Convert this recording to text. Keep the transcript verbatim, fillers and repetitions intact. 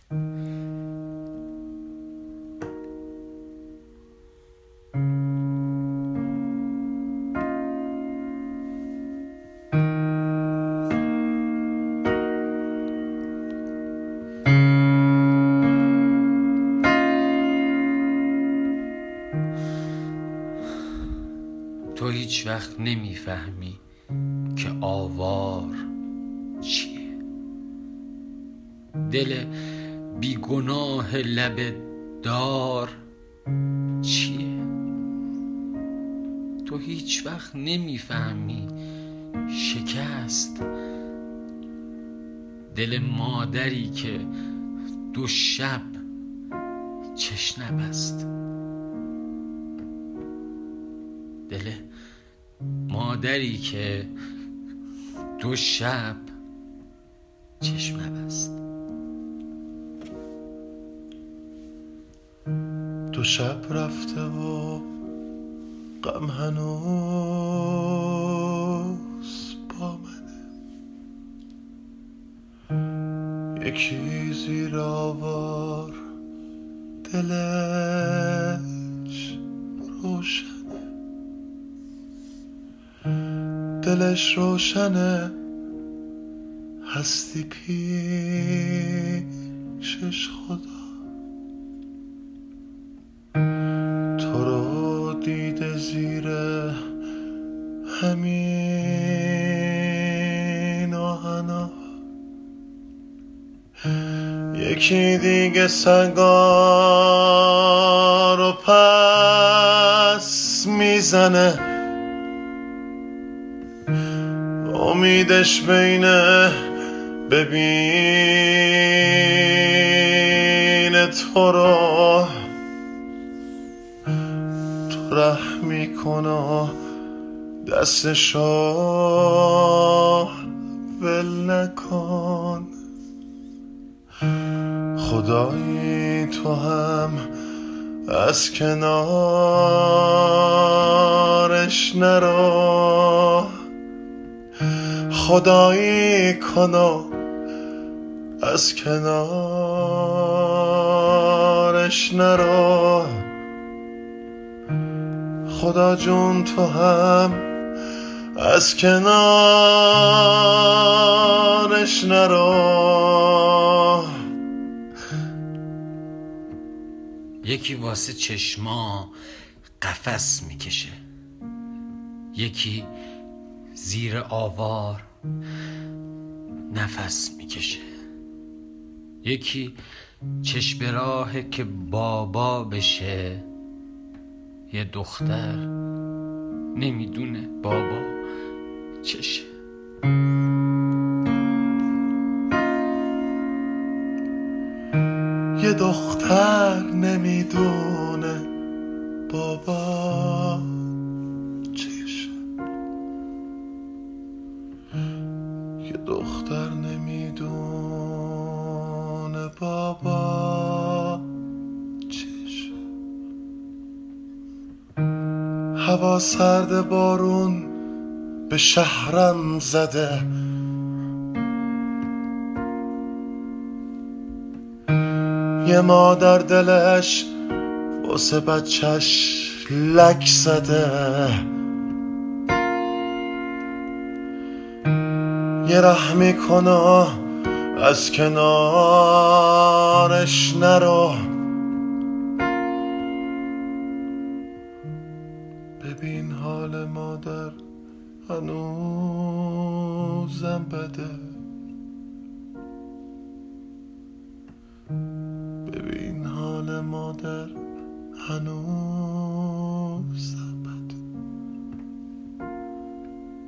تو هیچ وقت نمیفهمی که آوار چیه، دل بیگناه لب دار چیه. تو هیچ وقت نمیفهمی شکست، دل مادری که دو شب چش نبست، دل مادری که دو شب چشم نبست. دو شب رفته و غم هنوز با منه، یکی زیر آوار دلش روشنه، دلش روشنه هستی پیشش خدا. تو رو دیده زیر همین آهنا، یکی دیگه سنگا رو پس میزنه، امیدش بینه ببینه تو رو، تو رحم میکنه دستشو ول نکن. خدایی تو هم از کنارش نرو، خدایی کنو از کنارش نرو. خدا جون تو هم از کنارش نرو. یکی واسه چشما قفس میکشه، یکی زیر آوار نفس میکشه، یکی چشم راهه که بابا بشه، یه دختر نمیدونه بابا چشه. یه دختر نمیدونه بابا چشه، یه دختر نمیدونه بابا چشه. هوا سرد بارون به شهرم زده، یه مادر دلش واسه بچهش لک زده، یه رحمی کنه از کنارش نرو. ببین حال مادر هنوزم بده، ببین حال مادر هنوز